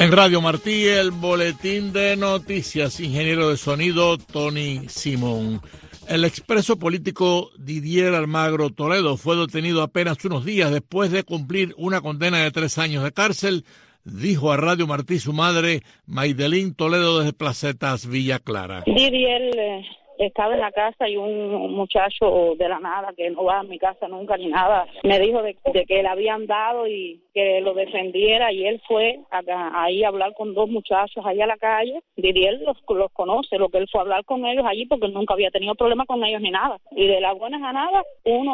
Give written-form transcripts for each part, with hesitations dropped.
En Radio Martí, el boletín de noticias, ingeniero de sonido Tony Simón. El expreso político Didier Almagro Toledo fue detenido apenas unos días después de cumplir una condena de 3 años de cárcel, dijo a Radio Martí su madre, Maydelín Toledo, desde Placetas, Villa Clara. Didier estaba en la casa y un muchacho de la nada, que no va a mi casa nunca ni nada, me dijo de que le habían dado y que lo defendiera, y él fue ahí a hablar con 2 muchachos allá a la calle. Didier los conoce, lo que él fue a hablar con ellos allí, porque nunca había tenido problemas con ellos ni nada. Y de las buenas a nada,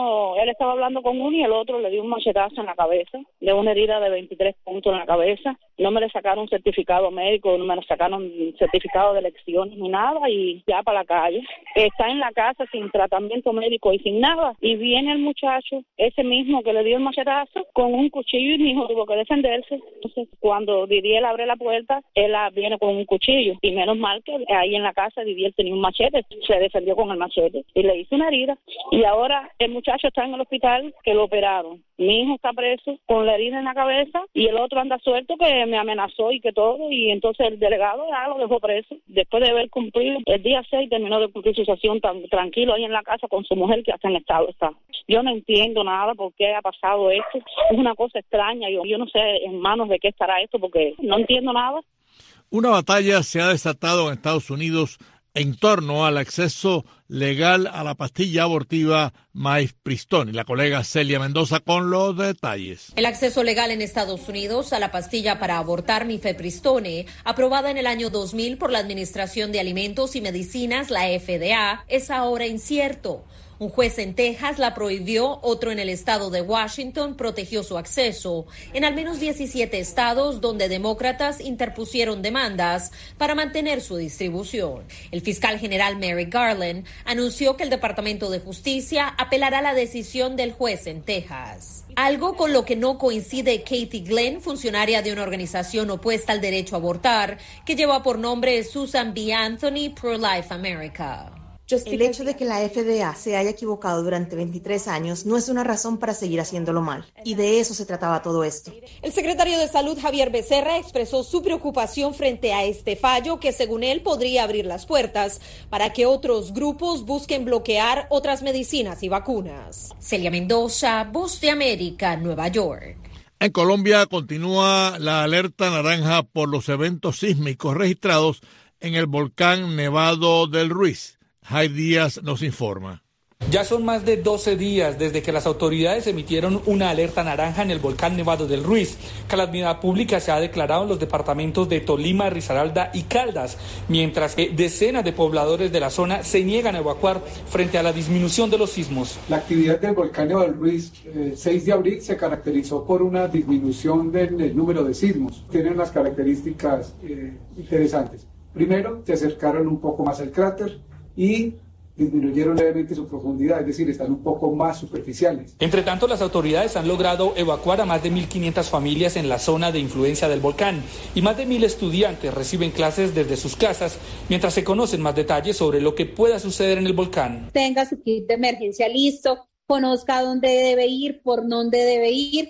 él estaba hablando con uno y el otro le dio un machetazo en la cabeza, de una herida de 23 puntos en la cabeza. No me le sacaron certificado médico, no me le sacaron certificado de elecciones ni nada, y ya para la calle. Está en la casa sin tratamiento médico y sin nada, y viene el muchacho, ese mismo que le dio el machetazo, con un cuchillo, y mi hijo tuvo que defenderse. Entonces, cuando Didier abre la puerta, él viene con un cuchillo, y menos mal que ahí en la casa Didier tenía un machete, se defendió con el machete y le hizo una herida, y ahora el muchacho está en el hospital, que lo operaron. Mi hijo está preso con la herida en la cabeza, y el otro anda suelto, que me amenazó y que todo, y entonces el delegado ya lo dejó preso, después de haber cumplido el día 6, terminó de cumplir su sesión tan tranquilo ahí en la casa con su mujer, que hasta en estado está. Yo no entiendo nada por qué ha pasado esto, es una cosa extraña, yo no sé en manos de qué estará esto, porque no entiendo nada. Una batalla se ha desatado en Estados Unidos en torno al acceso legal a la pastilla abortiva Mifepristone. Y la colega Celia Mendoza con los detalles. El acceso legal en Estados Unidos a la pastilla para abortar Mifepristone, aprobada en el año 2000 por la Administración de Alimentos y Medicinas, la FDA, es ahora incierto. Un juez en Texas la prohibió, otro en el estado de Washington protegió su acceso. En al menos 17 estados donde demócratas interpusieron demandas para mantener su distribución. El fiscal general Merrick Garland anunció que el Departamento de Justicia apelará la decisión del juez en Texas. Algo con lo que no coincide Katie Glenn, funcionaria de una organización opuesta al derecho a abortar, que lleva por nombre Susan B. Anthony Pro-Life America. El hecho de que la FDA se haya equivocado durante 23 años no es una razón para seguir haciéndolo mal. Y de eso se trataba todo esto. El secretario de Salud, Javier Becerra, expresó su preocupación frente a este fallo que, según él, podría abrir las puertas para que otros grupos busquen bloquear otras medicinas y vacunas. Celia Mendoza, Voz de América, Nueva York. En Colombia continúa la alerta naranja por los eventos sísmicos registrados en el volcán Nevado del Ruiz. Jai Díaz nos informa. Ya son más de 12 días desde que las autoridades emitieron una alerta naranja en el volcán Nevado del Ruiz. Calamidad pública se ha declarado en los departamentos de Tolima, Risaralda y Caldas, mientras que decenas de pobladores de la zona se niegan a evacuar frente a la disminución de los sismos. La actividad del volcán Nevado del Ruiz, 6 de abril, se caracterizó por una disminución del número de sismos. Tienen unas características interesantes. Primero, se acercaron un poco más al cráter y disminuyeron levemente su profundidad, es decir, están un poco más superficiales. Entre tanto, las autoridades han logrado evacuar a más de 1.500 familias en la zona de influencia del volcán y más de 1.000 estudiantes reciben clases desde sus casas mientras se conocen más detalles sobre lo que pueda suceder en el volcán. Tenga su kit de emergencia listo, conozca dónde debe ir, por dónde debe ir,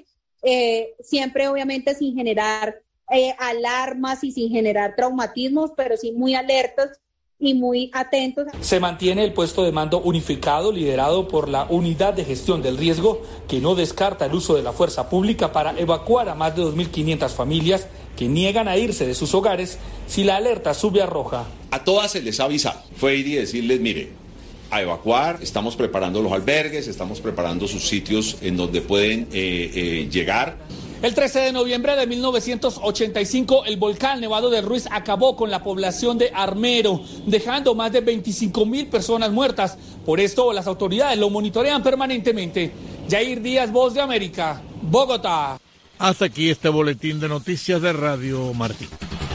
siempre obviamente sin generar alarmas y sin generar traumatismos, pero sí muy alertos y muy atentos. Se mantiene el puesto de mando unificado liderado por la Unidad de Gestión del Riesgo, que no descarta el uso de la fuerza pública para evacuar a más de 2.500 familias que niegan a irse de sus hogares si la alerta sube a roja. A todas se les ha avisado, fue ir y decirles, mire, a evacuar, estamos preparando los albergues, estamos preparando sus sitios en donde pueden llegar. El 13 de noviembre de 1985, el volcán Nevado del Ruiz acabó con la población de Armero, dejando más de 25.000 personas muertas. Por esto, las autoridades lo monitorean permanentemente. Jair Díaz, Voz de América, Bogotá. Hasta aquí este boletín de noticias de Radio Martí.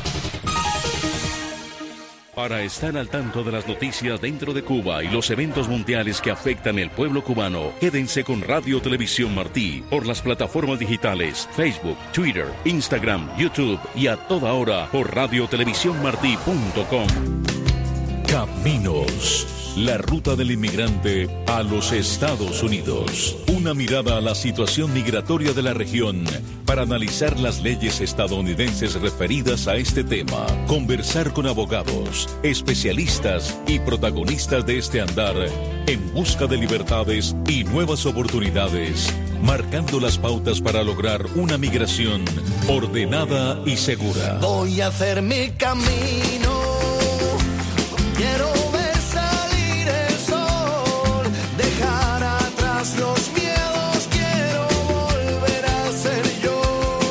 Para estar al tanto de las noticias dentro de Cuba y los eventos mundiales que afectan el pueblo cubano, quédense con Radio Televisión Martí por las plataformas digitales Facebook, Twitter, Instagram, YouTube y a toda hora por radiotelevisiónmartí.com. Caminos. la ruta del inmigrante a los Estados Unidos. Una mirada a la situación migratoria de la región para analizar las leyes estadounidenses referidas a este tema. Conversar con abogados, especialistas y protagonistas de este andar en busca de libertades y nuevas oportunidades, marcando las pautas para lograr una migración ordenada y segura. Voy a hacer mi camino, quiero ver salir el sol, dejar atrás los miedos, quiero volver a ser yo.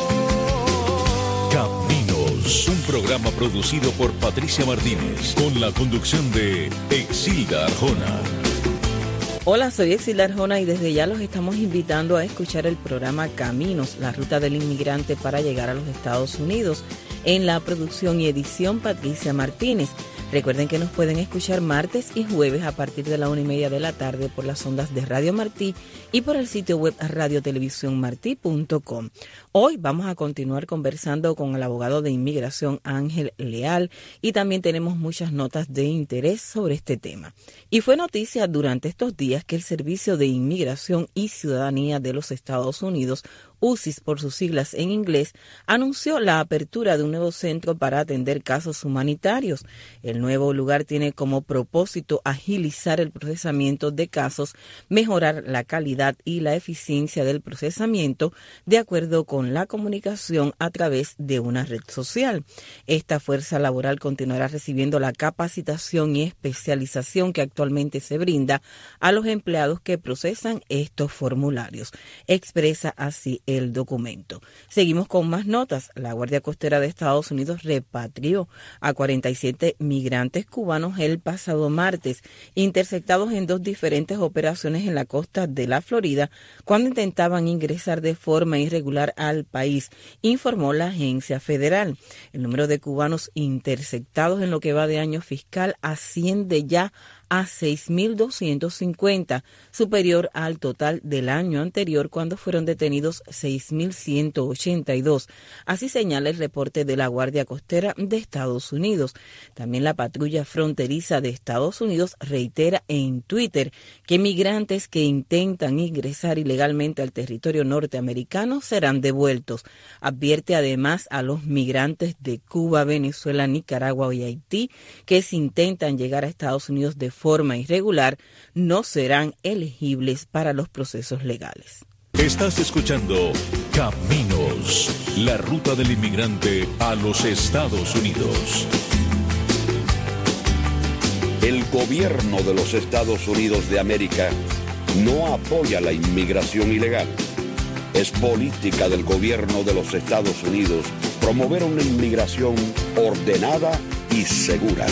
Caminos, un programa producido por Patricia Martínez, con la conducción de Exilda Arjona. Hola, soy Exilda Arjona y desde ya los estamos invitando a escuchar el programa Caminos, la ruta del inmigrante para llegar a los Estados Unidos. En la producción y edición, Patricia Martínez. Recuerden que nos pueden escuchar martes y jueves a partir de la 1:30 de la tarde por las ondas de Radio Martí y por el sitio web radiotelevisiónmartí.com. Hoy vamos a continuar conversando con el abogado de inmigración Ángel Leal y también tenemos muchas notas de interés sobre este tema. Y fue noticia durante estos días que el Servicio de Inmigración y Ciudadanía de los Estados Unidos, USIS por sus siglas en inglés, anunció la apertura de un nuevo centro para atender casos humanitarios. El nuevo lugar tiene como propósito agilizar el procesamiento de casos, mejorar la calidad y la eficiencia del procesamiento de acuerdo con la comunicación a través de una red social. Esta fuerza laboral continuará recibiendo la capacitación y especialización que actualmente se brinda a los empleados que procesan estos formularios, expresa así el documento. Seguimos con más notas. La Guardia Costera de Estados Unidos repatrió a 47 migrantes cubanos el pasado martes, interceptados en 2 diferentes operaciones en la costa de la Florida cuando intentaban ingresar de forma irregular al país, informó la agencia federal. El número de cubanos interceptados en lo que va de año fiscal asciende ya a 6.250, superior al total del año anterior cuando fueron detenidos 6.182. Así señala el reporte de la Guardia Costera de Estados Unidos. También la patrulla fronteriza de Estados Unidos reitera en Twitter que migrantes que intentan ingresar ilegalmente al territorio norteamericano serán devueltos. Advierte además a los migrantes de Cuba, Venezuela, Nicaragua y Haití que si intentan llegar a Estados Unidos de forma irregular, no serán elegibles para los procesos legales. Estás escuchando Caminos, la ruta del inmigrante a los Estados Unidos. El gobierno de los Estados Unidos de América no apoya la inmigración ilegal. Es política del gobierno de los Estados Unidos promover una inmigración ordenada y segura.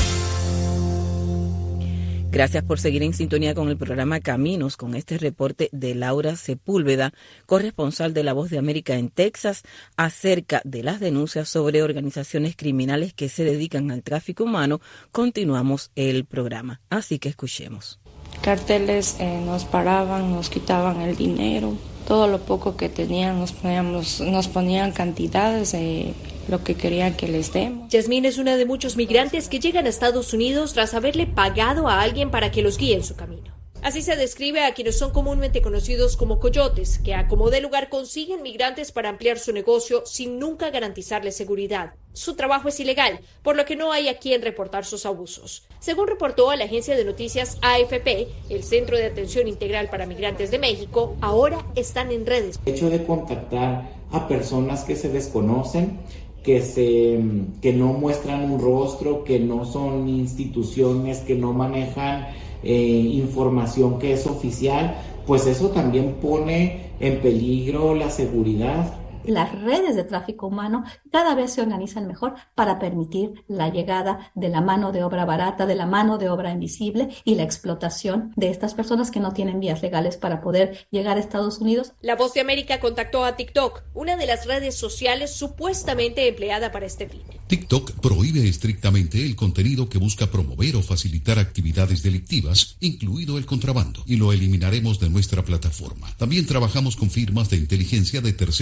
Gracias por seguir en sintonía con el programa Caminos, con este reporte de Laura Sepúlveda, corresponsal de La Voz de América en Texas, acerca de las denuncias sobre organizaciones criminales que se dedican al tráfico humano. Continuamos el programa, así que escuchemos. Carteles nos paraban, nos quitaban el dinero, todo lo poco que tenían nos ponían cantidades de lo que querían que les demos. Yasmín es una de muchos migrantes que llegan a Estados Unidos tras haberle pagado a alguien para que los guíe en su camino. Así se describe a quienes son comúnmente conocidos como coyotes, que a como de lugar consiguen migrantes para ampliar su negocio sin nunca garantizarles seguridad. Su trabajo es ilegal, por lo que no hay a quien reportar sus abusos. Según reportó a la agencia de noticias AFP, el Centro de Atención Integral para Migrantes de México ahora están en redes. El hecho de contactar a personas que se desconocen, que no muestran un rostro, que no son instituciones, que no manejan información que es oficial, pues eso también pone en peligro la seguridad. Las redes de tráfico humano cada vez se organizan mejor para permitir la llegada de la mano de obra barata, de la mano de obra invisible y la explotación de estas personas que no tienen vías legales para poder llegar a Estados Unidos. La Voz de América contactó a TikTok, una de las redes sociales supuestamente empleada para este fin. TikTok prohíbe estrictamente el contenido que busca promover o facilitar actividades delictivas, incluido el contrabando, y lo eliminaremos de nuestra plataforma. También trabajamos con firmas de inteligencia de terceros para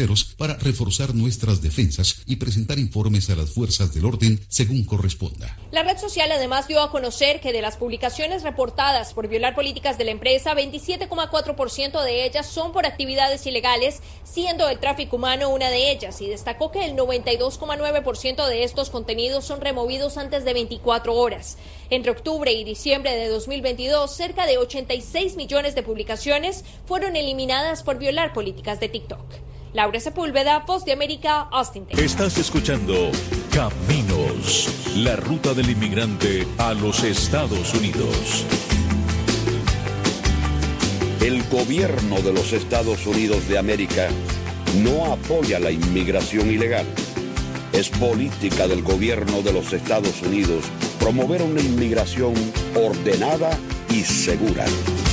para reforzar nuestras defensas y presentar informes a las fuerzas del orden según corresponda. La red social además dio a conocer que de las publicaciones reportadas por violar políticas de la empresa, 27,4% de ellas son por actividades ilegales, siendo el tráfico humano una de ellas, y destacó que el 92,9% de estos contenidos son removidos antes de 24 horas. Entre octubre y diciembre de 2022, cerca de 86 millones de publicaciones fueron eliminadas por violar políticas de TikTok. Laura Sepúlveda, Voz de América, Austin, Texas. Estás escuchando Caminos, la ruta del inmigrante a los Estados Unidos. El gobierno de los Estados Unidos de América no apoya la inmigración ilegal. Es política del gobierno de los Estados Unidos promover una inmigración ordenada y segura.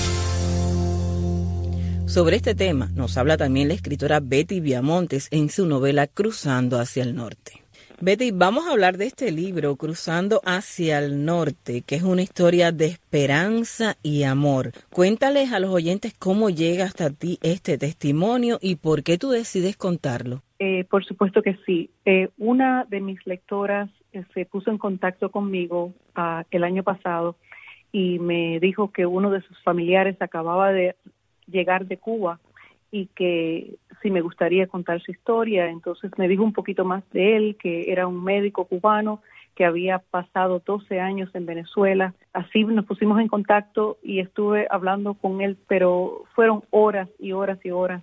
Sobre este tema nos habla también la escritora Betty Viamontes en su novela Cruzando hacia el Norte. Betty, vamos a hablar de este libro, Cruzando hacia el Norte, que es una historia de esperanza y amor. Cuéntales a los oyentes cómo llega hasta ti este testimonio y por qué tú decides contarlo. Por supuesto que sí. Una de mis lectoras se puso en contacto conmigo el año pasado y me dijo que uno de sus familiares acababa de llegar de Cuba y que si me gustaría contar su historia. Entonces me dijo un poquito más de él, que era un médico cubano que había pasado 12 años en Venezuela. Así nos pusimos en contacto y estuve hablando con él, pero fueron horas y horas y horas,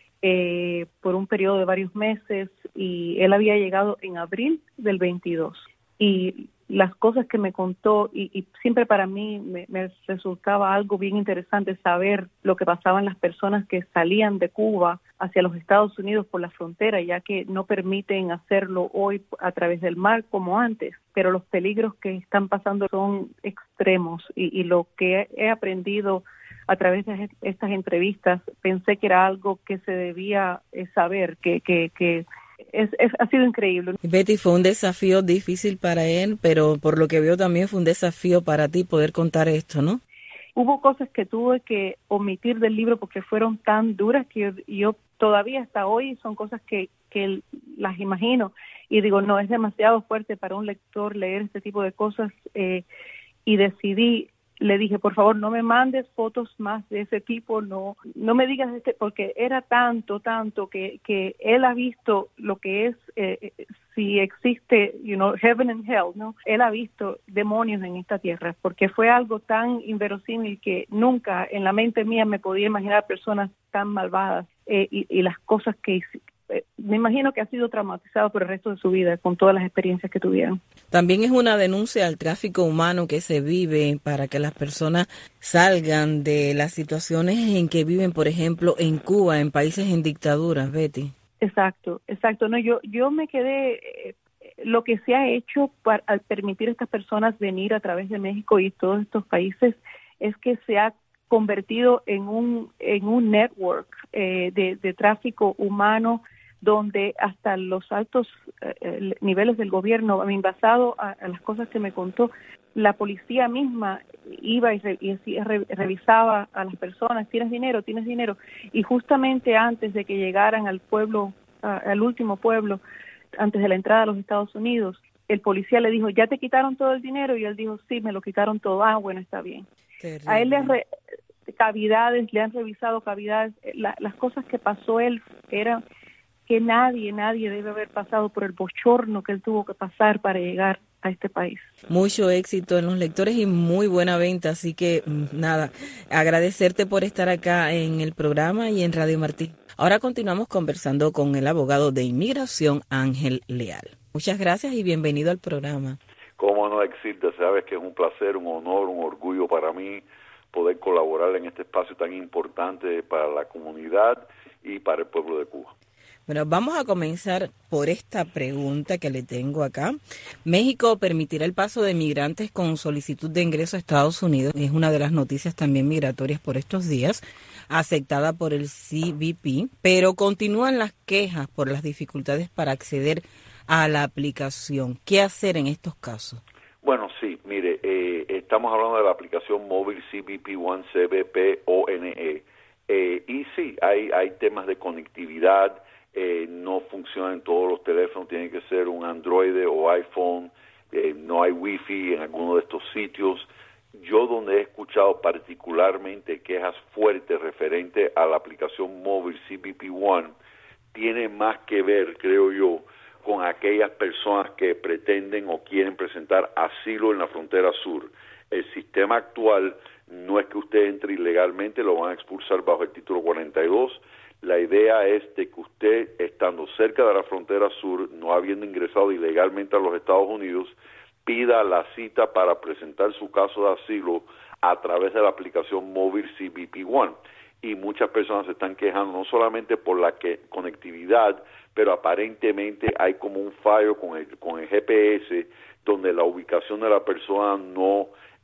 por un periodo de varios meses, y él había llegado en abril del 22. Y las cosas que me contó, y siempre para mí me resultaba algo bien interesante saber lo que pasaban las personas que salían de Cuba hacia los Estados Unidos por la frontera, ya que no permiten hacerlo hoy a través del mar como antes, pero los peligros que están pasando son extremos, y lo que he aprendido a través de estas entrevistas, pensé que era algo que se debía saber, que ha sido increíble. Betty, fue un desafío difícil para él, pero por lo que veo también fue un desafío para ti poder contar esto, ¿no? Hubo cosas que tuve que omitir del libro porque fueron tan duras que yo todavía hasta hoy son cosas que las imagino y digo, no, es demasiado fuerte para un lector leer este tipo de cosas, y decidí. Le dije, por favor, no me mandes fotos más de ese tipo, no me digas porque era tanto que él ha visto lo que es, si existe, heaven and hell, ¿no? Él ha visto demonios en esta tierra, porque fue algo tan inverosímil que nunca en la mente mía me podía imaginar personas tan malvadas, y las cosas que me imagino que ha sido traumatizado por el resto de su vida con todas las experiencias que tuvieron. También es una denuncia al tráfico humano que se vive para que las personas salgan de las situaciones en que viven, por ejemplo, en Cuba, en países en dictadura, Betty. Exacto. No, yo me quedé, lo que se ha hecho al permitir a estas personas venir a través de México y todos estos países es que se ha convertido en un network de tráfico humano, donde hasta los altos niveles del gobierno, basado a las cosas que me contó, la policía misma iba y revisaba a las personas, ¿tienes dinero? Y justamente antes de que llegaran al pueblo, al último pueblo, antes de la entrada a los Estados Unidos, el policía le dijo, ¿ya te quitaron todo el dinero? Y él dijo, sí, me lo quitaron todo. Bueno, está bien. Terrible. A él le han revisado cavidades. Las cosas que pasó él eran que nadie debe haber pasado por el bochorno que él tuvo que pasar para llegar a este país. Mucho éxito en los lectores y muy buena venta, así que nada, agradecerte por estar acá en el programa y en Radio Martí. Ahora continuamos conversando con el abogado de inmigración Ángel Leal. Muchas gracias y bienvenido al programa. Cómo no existe, sabes que es un placer, un honor, un orgullo para mí poder colaborar en este espacio tan importante para la comunidad y para el pueblo de Cuba. Bueno, vamos a comenzar por esta pregunta que le tengo acá. ¿México permitirá el paso de migrantes con solicitud de ingreso a Estados Unidos? Es una de las noticias también migratorias por estos días, aceptada por el CBP, pero continúan las quejas por las dificultades para acceder a la aplicación. ¿Qué hacer en estos casos? Bueno, sí, mire, estamos hablando de la aplicación móvil CBP One, CBP ONE, y sí, hay temas de conectividad. no funciona en todos los teléfonos, tiene que ser un Android o iPhone, no hay Wi-Fi en alguno de estos sitios. Yo donde he escuchado particularmente quejas fuertes referente a la aplicación móvil CBP One, tiene más que ver, creo yo, con aquellas personas que pretenden o quieren presentar asilo en la frontera sur. El sistema actual no es que usted entre ilegalmente, lo van a expulsar bajo el título 42. La idea es de que usted, estando cerca de la frontera sur, no habiendo ingresado ilegalmente a los Estados Unidos, pida la cita para presentar su caso de asilo a través de la aplicación móvil CBP One. Y muchas personas se están quejando no solamente por la conectividad, pero aparentemente hay como un fallo con el GPS, donde la ubicación de la persona no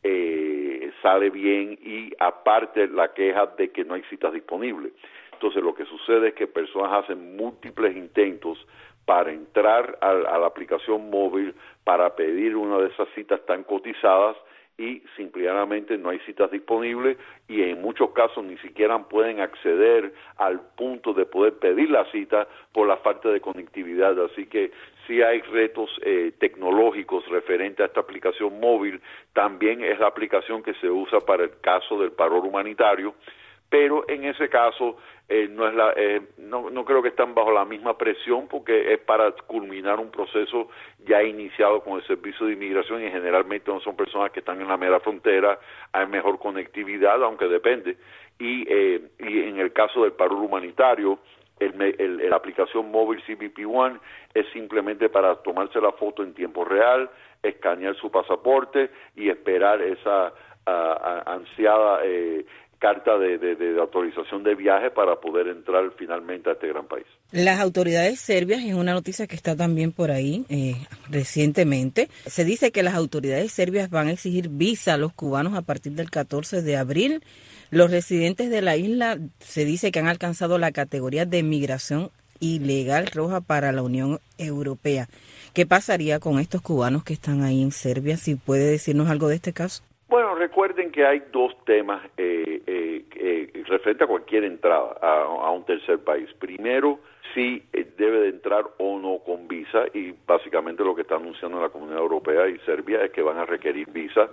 sale bien, y aparte la queja de que no hay citas disponibles. Entonces lo que sucede es que personas hacen múltiples intentos para entrar a la aplicación móvil para pedir una de esas citas tan cotizadas, y simplemente no hay citas disponibles, y en muchos casos ni siquiera pueden acceder al punto de poder pedir la cita por la falta de conectividad. Así que sí hay retos tecnológicos referente a esta aplicación móvil. También es la aplicación que se usa para el caso del paro humanitario, pero en ese caso no creo que están bajo la misma presión, porque es para culminar un proceso ya iniciado con el Servicio de Inmigración, y generalmente no son personas que están en la mera frontera, hay mejor conectividad, aunque depende, y en el caso del paro humanitario, la aplicación móvil CBP One es simplemente para tomarse la foto en tiempo real, escanear su pasaporte y esperar esa ansiada carta de autorización de viaje para poder entrar finalmente a este gran país. Las autoridades serbias, es una noticia que está también por ahí recientemente, se dice que las autoridades serbias van a exigir visa a los cubanos a partir del 14 de abril. Los residentes de la isla se dice que han alcanzado la categoría de migración ilegal roja para la Unión Europea. ¿Qué pasaría con estos cubanos que están ahí en Serbia? Si puede decirnos algo de este caso. Bueno, recuerden que hay dos temas referente a cualquier entrada a un tercer país. Primero, si debe de entrar o no con visa, y básicamente lo que está anunciando la Comunidad Europea y Serbia es que van a requerir visa,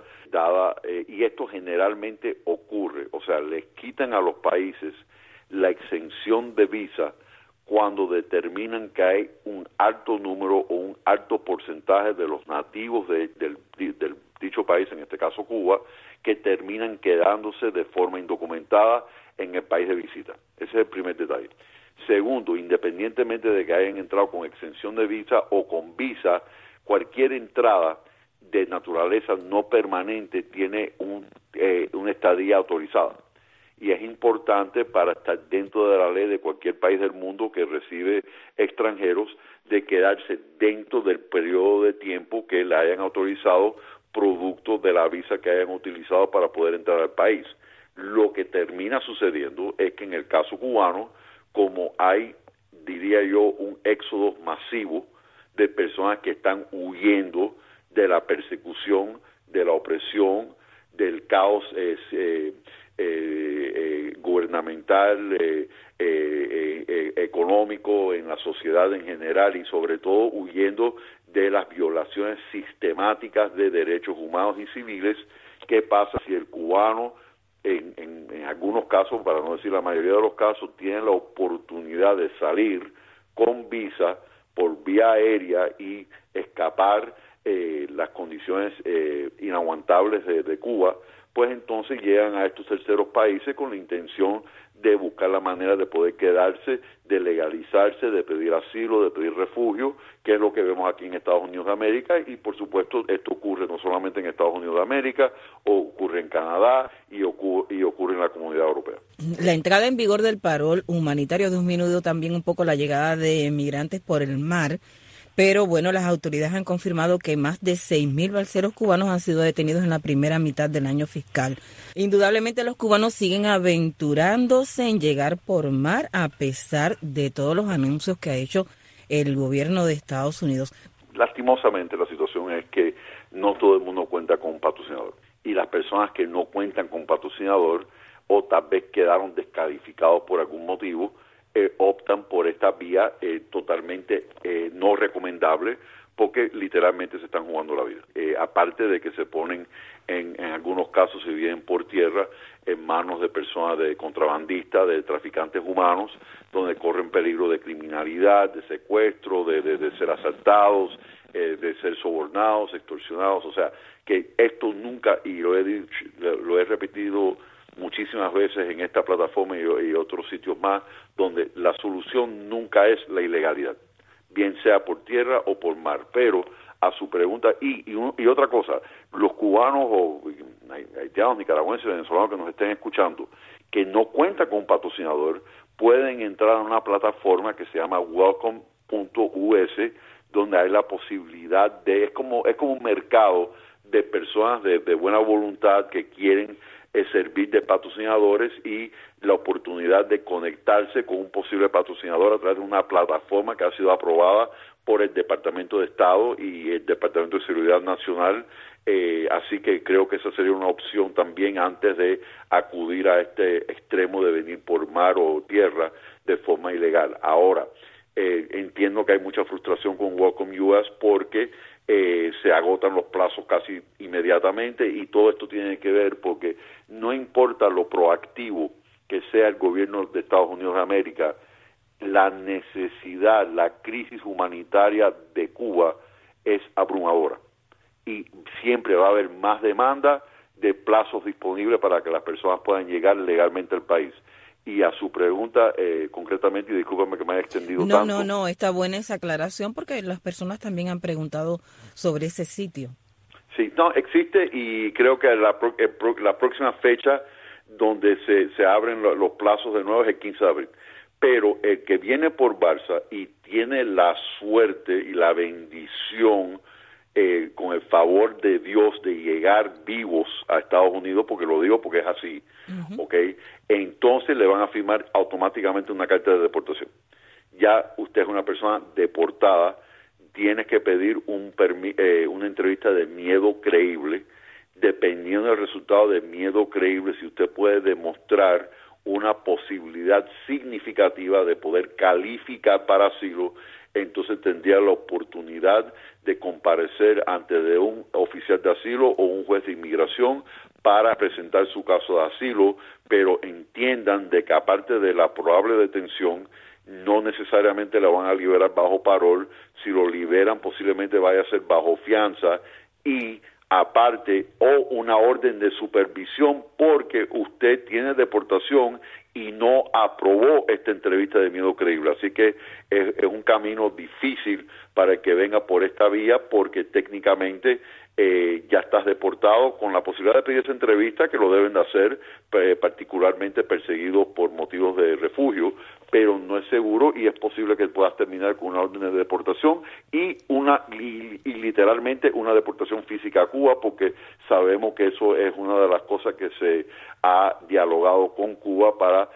y esto generalmente ocurre, o sea, les quitan a los países la exención de visa cuando determinan que hay un alto número o un alto porcentaje de los nativos del dicho país, en este caso Cuba, que terminan quedándose de forma indocumentada en el país de visita. Ese es el primer detalle. Segundo, independientemente de que hayan entrado con exención de visa o con visa, cualquier entrada de naturaleza no permanente tiene una estadía autorizada. Y es importante, para estar dentro de la ley de cualquier país del mundo que recibe extranjeros, de quedarse dentro del periodo de tiempo que le hayan autorizado, producto de la visa que hayan utilizado para poder entrar al país. Lo que termina sucediendo es que en el caso cubano, como hay, diría yo, un éxodo masivo de personas que están huyendo de la persecución, de la opresión, del caos gubernamental, económico en la sociedad en general, y sobre todo huyendo de las violaciones sistemáticas de derechos humanos y civiles. ¿Qué pasa si el cubano, en algunos casos, para no decir la mayoría de los casos, tiene la oportunidad de salir con visa por vía aérea y escapar las condiciones inaguantables de Cuba? Pues entonces llegan a estos terceros países con la intención de buscar la manera de poder quedarse, de legalizarse, de pedir asilo, de pedir refugio, que es lo que vemos aquí en Estados Unidos de América. Y por supuesto esto ocurre no solamente en Estados Unidos de América, ocurre en Canadá y ocurre en la Comunidad Europea. La entrada en vigor del parol humanitario disminuyó también un poco la llegada de migrantes por el mar. Pero bueno, las autoridades han confirmado que más de 6.000 balseros cubanos han sido detenidos en la primera mitad del año fiscal. Indudablemente los cubanos siguen aventurándose en llegar por mar a pesar de todos los anuncios que ha hecho el gobierno de Estados Unidos. Lastimosamente la situación es que no todo el mundo cuenta con un patrocinador. Y las personas que no cuentan con patrocinador o tal vez quedaron descalificados por algún motivo, optan por esta vía totalmente no recomendable, porque literalmente se están jugando la vida. Aparte de que se ponen, en algunos casos, si vienen por tierra, en manos de personas, de contrabandistas, de traficantes humanos, donde corren peligro de criminalidad, de secuestro, de ser asaltados, de ser sobornados, extorsionados. O sea, que esto nunca, y lo he repetido muchísimas veces en esta plataforma y otros sitios más, donde la solución nunca es la ilegalidad, bien sea por tierra o por mar. Pero a su pregunta, y otra cosa, los cubanos o haitianos, nicaragüenses, venezolanos que nos estén escuchando, que no cuentan con un patrocinador, pueden entrar a una plataforma que se llama welcome.us, donde hay la posibilidad de, es como un mercado de personas de buena voluntad que quieren servir de patrocinadores, y la oportunidad de conectarse con un posible patrocinador a través de una plataforma que ha sido aprobada por el Departamento de Estado y el Departamento de Seguridad Nacional. Así que creo que esa sería una opción también antes de acudir a este extremo de venir por mar o tierra de forma ilegal. Ahora, entiendo que hay mucha frustración con Welcome US porque se agotan los plazos casi inmediatamente, y todo esto tiene que ver porque no importa lo proactivo que sea el gobierno de Estados Unidos de América, la necesidad, la crisis humanitaria de Cuba es abrumadora, y siempre va a haber más demanda de plazos disponibles para que las personas puedan llegar legalmente al país. Y a su pregunta, concretamente, y discúlpame que me haya extendido tanto. No, está buena esa aclaración porque las personas también han preguntado sobre ese sitio. Sí, no, existe, y creo que la próxima fecha donde se abren los plazos de nuevo es el 15 de abril. Pero el que viene por Barça y tiene la suerte y la bendición, con el favor de Dios, de llegar vivos a Estados Unidos, porque lo digo porque es así, ¿okay? Entonces le van a firmar automáticamente una carta de deportación. Ya usted es una persona deportada, tienes que pedir una entrevista de miedo creíble. Dependiendo del resultado de miedo creíble, si usted puede demostrar una posibilidad significativa de poder calificar para asilo, entonces tendría la oportunidad de comparecer ante de un oficial de asilo o un juez de inmigración para presentar su caso de asilo, pero entiendan de que aparte de la probable detención, no necesariamente la van a liberar bajo parol. Si lo liberan, posiblemente vaya a ser bajo fianza, y aparte, o una orden de supervisión porque usted tiene deportación y no aprobó esta entrevista de miedo creíble. Así que es un camino difícil para el que venga por esta vía, porque técnicamente ya estás deportado, con la posibilidad de pedir esa entrevista, que lo deben de hacer, particularmente perseguidos por motivos de refugio, pero no es seguro, y es posible que puedas terminar con una orden de deportación y literalmente una deportación física a Cuba, porque sabemos que eso es una de las cosas que se ha dialogado con Cuba para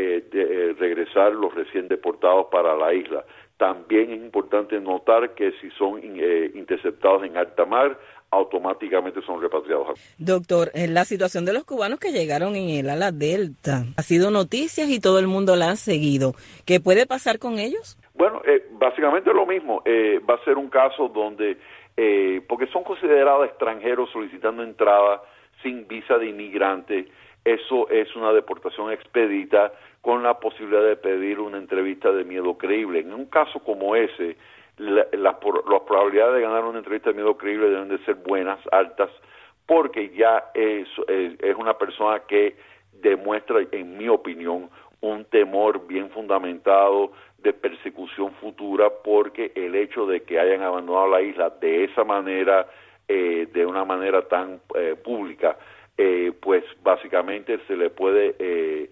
regresar los recién deportados para la isla. También es importante notar que si son interceptados en alta mar, automáticamente son repatriados. Doctor, la situación de los cubanos que llegaron en el ala Delta ha sido noticias y todo el mundo la ha seguido. ¿Qué puede pasar con ellos? Bueno, básicamente lo mismo. Va a ser un caso donde, porque son considerados extranjeros solicitando entrada sin visa de inmigrante, eso es una deportación expedita con la posibilidad de pedir una entrevista de miedo creíble. En un caso como ese, las probabilidades de ganar una entrevista de miedo creíble deben de ser buenas, altas, porque ya es una persona que demuestra, en mi opinión, un temor bien fundamentado de persecución futura, porque el hecho de que hayan abandonado la isla de esa manera, de una manera tan pública, pues básicamente se le puede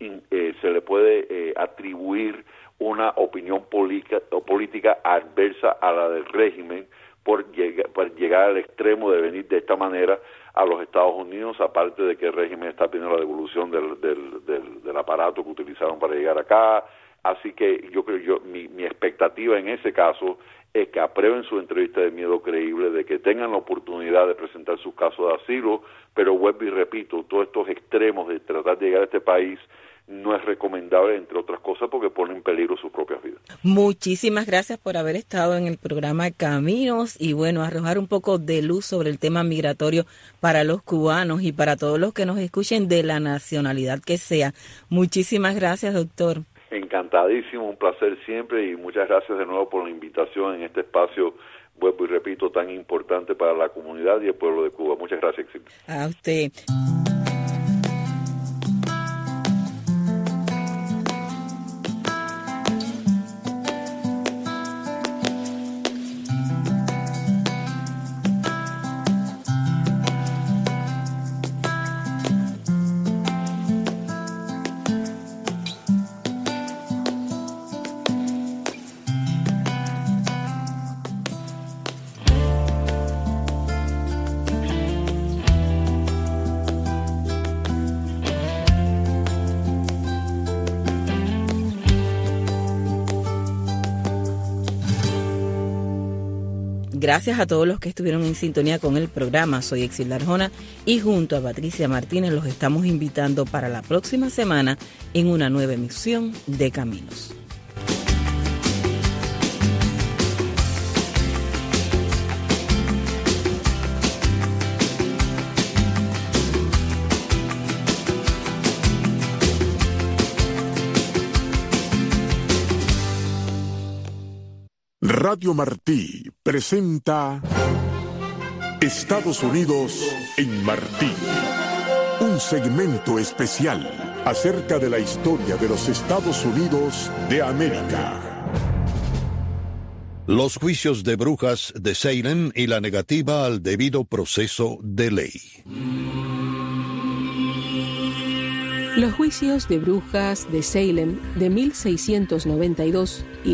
atribuir una opinión política adversa a la del régimen por llegar al extremo de venir de esta manera a los Estados Unidos, aparte de que el régimen está pidiendo la devolución del aparato que utilizaron para llegar acá. Así que mi expectativa en ese caso es que aprueben su entrevista de miedo creíble, de que tengan la oportunidad de presentar sus casos de asilo, pero vuelvo y repito, todos estos extremos de tratar de llegar a este país no es recomendable, entre otras cosas, porque pone en peligro sus propias vidas. Muchísimas gracias por haber estado en el programa Caminos y bueno, arrojar un poco de luz sobre el tema migratorio para los cubanos y para todos los que nos escuchen de la nacionalidad que sea. Muchísimas gracias, doctor. Encantadísimo, un placer siempre y muchas gracias de nuevo por la invitación en este espacio, vuelvo y repito, tan importante para la comunidad y el pueblo de Cuba. Muchas gracias, Exilio. A usted. Gracias a todos los que estuvieron en sintonía con el programa. Soy Exilda Arjona y junto a Patricia Martínez los estamos invitando para la próxima semana en una nueva emisión de Caminos. Radio Martí presenta Estados Unidos en Martí, un segmento especial acerca de la historia de los Estados Unidos de América. Los juicios de brujas de Salem y la negativa al debido proceso de ley. Los juicios de brujas de Salem de 1692 y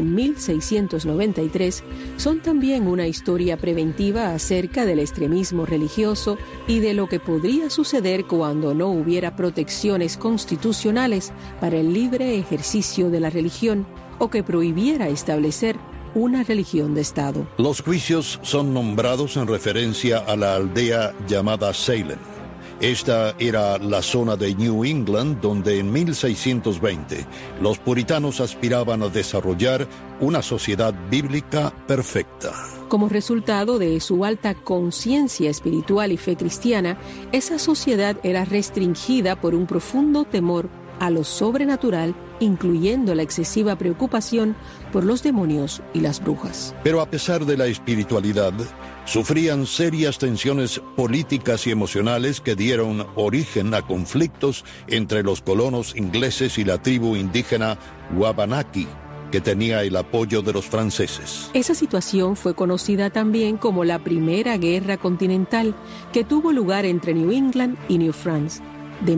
1693 son también una historia preventiva acerca del extremismo religioso y de lo que podría suceder cuando no hubiera protecciones constitucionales para el libre ejercicio de la religión o que prohibiera establecer una religión de Estado. Los juicios son nombrados en referencia a la aldea llamada Salem. Esta era la zona de New England donde en 1620 los puritanos aspiraban a desarrollar una sociedad bíblica perfecta. Como resultado de su alta conciencia espiritual y fe cristiana, esa sociedad era restringida por un profundo temor a lo sobrenatural, incluyendo la excesiva preocupación por los demonios y las brujas. Pero a pesar de la espiritualidad, sufrían serias tensiones políticas y emocionales que dieron origen a conflictos entre los colonos ingleses y la tribu indígena Wabanaki, que tenía el apoyo de los franceses. Esa situación fue conocida también como la Primera Guerra Continental, que tuvo lugar entre New England y New France, de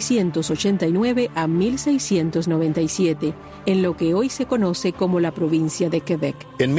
1689 a 1697, en lo que hoy se conoce como la provincia de Quebec. En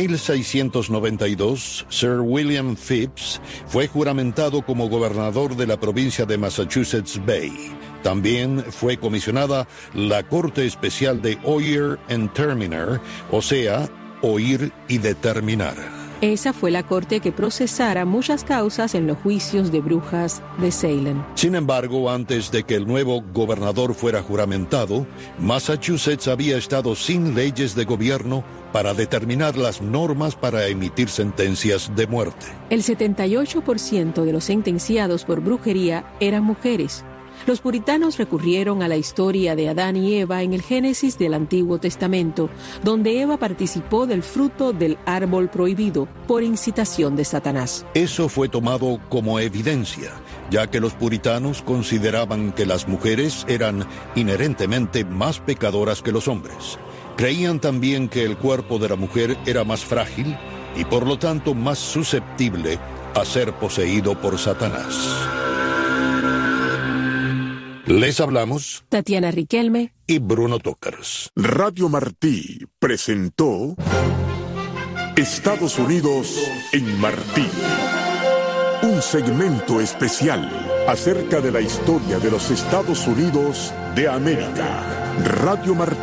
1692, Sir William Phips fue juramentado como gobernador de la provincia de Massachusetts Bay. También fue comisionada la Corte Especial de Oyer and Terminer, o sea, oír y determinar. Esa fue la corte que procesara muchas causas en los juicios de brujas de Salem. Sin embargo, antes de que el nuevo gobernador fuera juramentado, Massachusetts había estado sin leyes de gobierno para determinar las normas para emitir sentencias de muerte. El 78% de los sentenciados por brujería eran mujeres. Los puritanos recurrieron a la historia de Adán y Eva en el Génesis del Antiguo Testamento, donde Eva participó del fruto del árbol prohibido por incitación de Satanás. Eso fue tomado como evidencia, ya que los puritanos consideraban que las mujeres eran inherentemente más pecadoras que los hombres. Creían también que el cuerpo de la mujer era más frágil y por lo tanto más susceptible a ser poseído por Satanás. Les hablamos Tatiana Riquelme y Bruno Tócaras. Radio Martí presentó Estados Unidos en Martí, un segmento especial acerca de la historia de los Estados Unidos de América. Radio Martí.